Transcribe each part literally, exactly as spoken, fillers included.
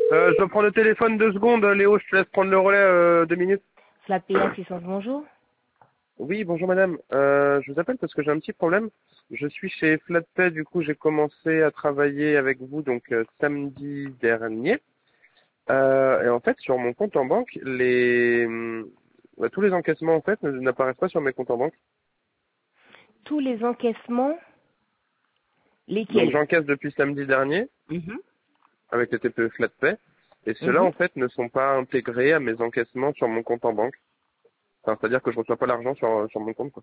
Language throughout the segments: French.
Euh, je dois prendre le téléphone deux secondes. Léo, je te laisse prendre le relais euh, deux minutes. Flatpay Assistance, bonjour. Oui, bonjour madame. Euh, je vous appelle parce que j'ai un petit problème. Je suis chez Flatpay, du coup j'ai commencé à travailler avec vous donc euh, samedi dernier. Euh, et en fait, sur mon compte en banque, les bah, tous les encaissements en fait ne- n'apparaissent pas sur mes comptes en banque. Tous les encaissements, Donc lesquels? j'encaisse depuis samedi dernier Mhm. avec le T P E Flatpay. Et ceux-là Mhm. en fait ne sont pas intégrés à mes encaissements sur mon compte en banque. Enfin, c'est-à-dire que je reçois pas l'argent sur, sur mon compte, quoi.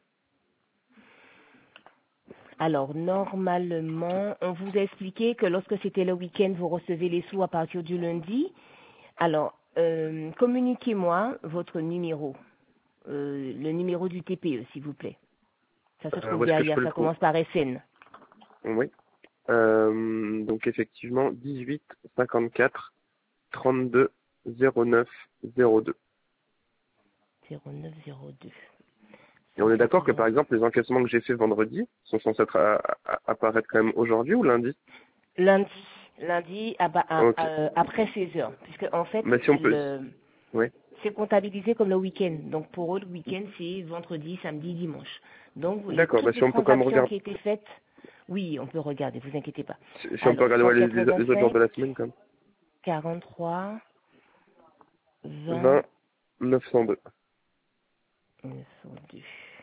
Alors, normalement, on vous a expliqué que lorsque c'était le week-end, vous recevez les sous à partir du lundi. Alors, euh, communiquez-moi votre numéro, euh, le numéro du T P E, s'il vous plaît. Ça se Euh, trouve où est-ce que je derrière, peux le ça trouver? commence par S N. Oui. Euh, donc effectivement, dix-huit cinquante-quatre trente-deux zéro neuf zéro deux. zéro neuf zéro deux. Et on est d'accord que soixante-dix. par exemple, les encaissements que j'ai fait vendredi sont censés être à- à- apparaître quand même aujourd'hui ou lundi? Lundi, lundi à ba- à- Ok. à- après seize heures, puisque en fait, Mais si on peut... le, Oui. c'est comptabilisé comme le week-end. Donc pour eux, le week-end, c'est vendredi, samedi, dimanche. Donc les, D'accord, bah toutes si les on peut quand même transactions regarder... qui étaient faites, oui, on peut regarder, vous inquiétez pas. Si si on peut Alors, regarder ouais, les, les- les autres jours de cent quatre-vingt-cinq, la semaine quand même. quarante-trois, vingt, vingt neuf cent deux. neuf cent deux.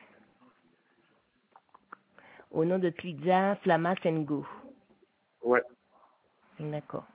Au nom de Pizza Flamas and Go. Ouais. D'accord.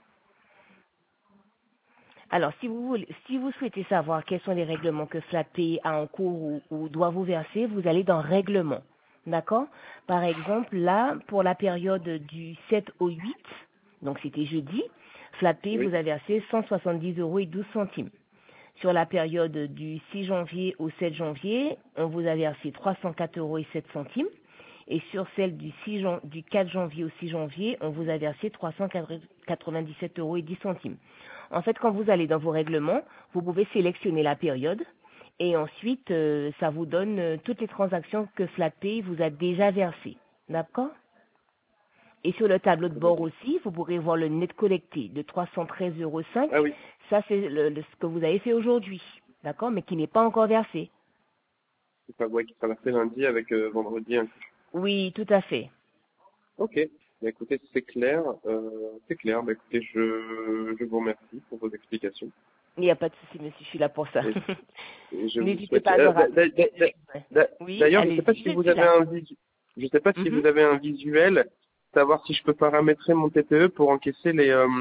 Alors, si vous, voulez- si vous souhaitez savoir quels sont les règlements que Flatpay a en cours ou, ou doit vous verser, vous allez dans Règlement. D'accord? Par exemple, là, pour la période du sept au huit, donc c'était jeudi, Flatpay Oui. vous a versé cent soixante-dix euros et douze centimes. Sur la période du six janvier au sept janvier, on vous a versé trois cent quatre euros et sept centimes. Et sur celle du, six jan- du quatre janvier au six janvier, on vous a versé trois cent quatre-vingt-dix-sept euros et dix centimes. En fait, quand vous allez dans vos règlements, vous pouvez sélectionner la période et ensuite, euh, ça vous donne euh, toutes les transactions que Flatpay vous a déjà versées. D'accord? Et sur le tableau de bord aussi, vous pourrez voir le net collecté de trois cent treize euros cinq. Ah oui. Ça, c'est le- le- ce que vous avez fait aujourd'hui. D'accord? Mais qui n'est pas encore versé. C'est pas ouais, qui sera fait lundi avec euh, vendredi inclus. Oui, tout à fait. Ok. Bah, écoutez, c'est clair. Euh, c'est clair. Bah, écoutez, je, je vous remercie pour vos explications. Il n'y a pas de souci, monsieur, je suis là pour ça. Et, et je vous N'hésitez souhaite. pas à me Euh, d'a- rappeler. d'a- d'a- Ouais. d'a- Oui, D'ailleurs, je ne sais pas allez-y, si je vous suis avez là. un visu... je sais pas si Mhm. vous avez un visuel, savoir si je peux paramétrer mon T P E pour encaisser les euh,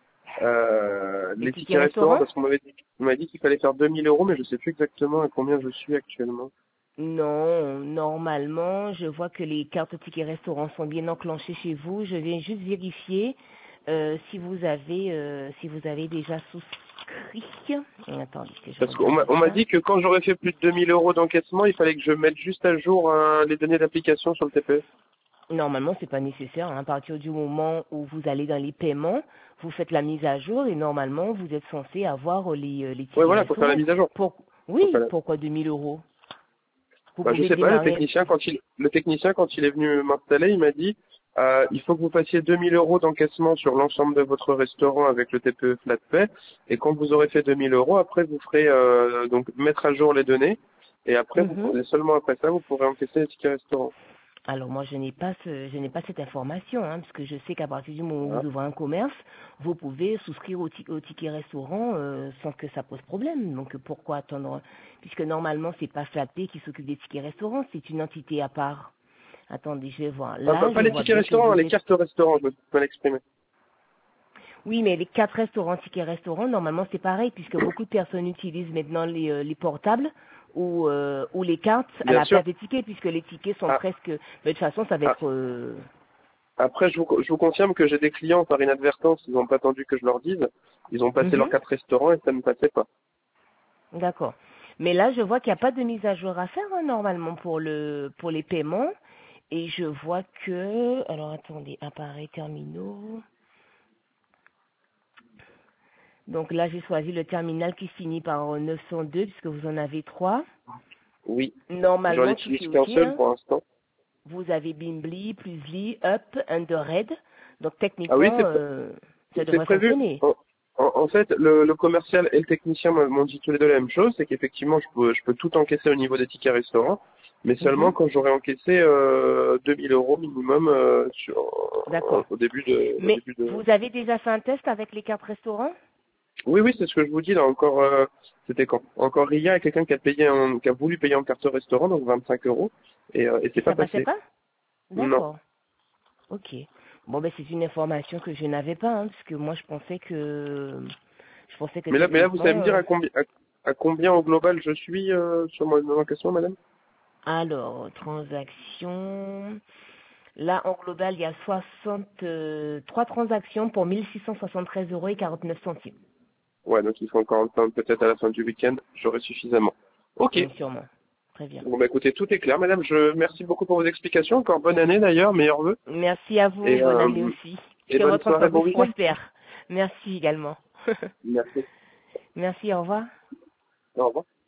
euh, Les les tickets tickets restaurants, restaurants? parce qu'on m'avait dit, on m'a dit qu'il fallait faire deux mille euros, mais je sais plus exactement à combien je suis actuellement. Non, normalement, je vois que les cartes tickets restaurants sont bien enclenchées chez vous. Je viens juste vérifier euh, si vous avez euh, si vous avez déjà souscrit. Attendez que je Parce qu'on regarde m'a on m'a ça. dit que quand j'aurais fait plus de deux mille euros d'encaissement, il fallait que je mette juste à jour euh, les données d'application sur le T P E. Normalement, c'est pas nécessaire. Hein. À partir du moment où vous allez dans les paiements, vous faites la mise à jour et normalement, vous êtes censé avoir les, euh, les Ouais, tickets voilà, faut faire la restaurants. mise à jour. Pour... Faut faire Oui, la- pourquoi deux mille euros? Vous Bah, je pouvez sais pas, le démarrer. technicien quand il le technicien quand il est venu m'installer, il m'a dit euh, il faut que vous fassiez deux mille euros d'encaissement sur l'ensemble de votre restaurant avec le T P E Flatpay, et quand vous aurez fait deux mille euros, après vous ferez euh, donc mettre à jour les données, et après vous Mhm. pourrez seulement après ça vous pourrez encaisser les tickets restaurants. Alors moi je n'ai pas ce, je n'ai pas cette information, hein, parce que je sais qu'à partir du moment où Voilà. vous ouvrez un commerce, vous pouvez souscrire au, ti- au ticket restaurant euh, sans que ça pose problème. Donc pourquoi attendre? Puisque normalement c'est pas Flatpay qui s'occupe des tickets restaurants, c'est une entité à part. Attendez, je vais voir. Enfin, pas, Là, pas je les vois tickets bien que restaurants, vous les êtes. cartes restaurants, je me suis mal exprimé. Oui, mais les quatre restaurants, tickets restaurants, normalement c'est pareil, puisque beaucoup de personnes utilisent maintenant les, euh, les portables ou, euh, ou les cartes à Bien la sûr. place des tickets, puisque les tickets sont Ah, presque. Mais de toute façon, ça va ah. être. euh, Après, je vous, je vous confirme que j'ai des clients par inadvertance, ils n'ont pas attendu que je leur dise, ils ont passé leurs mhm. quatre restaurants et ça ne passait pas. D'accord. Mais là, je vois qu'il n'y a pas de mise à jour à faire hein, normalement pour le pour les paiements. Et je vois que alors attendez, appareil terminaux. Donc là, j'ai choisi le terminal qui finit par neuf cent deux puisque vous en avez trois. Oui. J'en Normalement, tout utilise est qu'un OK. seul Hein. pour l'instant. Vous avez Bimbly, Plusly, Up, Underhead. Donc Ah oui, techniquement, c'est euh, ça c'est devrait prévu. fonctionner. En, en, en fait, le, le commercial et le technicien m'ont dit tous les deux la même chose, c'est qu'effectivement, je peux, je peux tout encaisser au niveau des tickets restaurants, mais seulement Mhm. quand j'aurai encaissé euh, deux mille euros minimum euh, sur, D'accord. au début de, au Mais début de. vous avez déjà fait un test avec les cartes restaurants? Oui, oui, c'est ce que je vous dis là. Encore, euh, c'était quand? Encore hier, il y a quelqu'un qui a payé, en, qui a voulu payer en carte restaurant, donc vingt-cinq euros, et, euh, et Et c'est pas ça passait passé. pas? Non. D'accord. Ok. Bon, ben c'est une information que je n'avais pas, hein, parce que moi je pensais que je pensais que Mais là, mais là, vous savez techniquement. me dire euh, à combien, à, à combien au global je suis euh, sur mon mon question, madame? Alors, transactions. Là, en global, il y a soixante-trois transactions pour mille six cent soixante-treize euros et quarante-neuf centimes. Ouais, donc il faut encore un temps, peut-être à la fin du week-end, j'aurai suffisamment. Ok. Oui, sûrement. Très bien. Bon, bah écoutez, tout est clair, madame. Je merci beaucoup pour vos explications. Encore bonne année d'ailleurs, meilleurs vœux. Merci à vous. Et, Bonne année euh, aussi. et Que bonne votre soirée, bon entreprise week-end. prospère. Merci également. Merci. Merci, au revoir. Au revoir.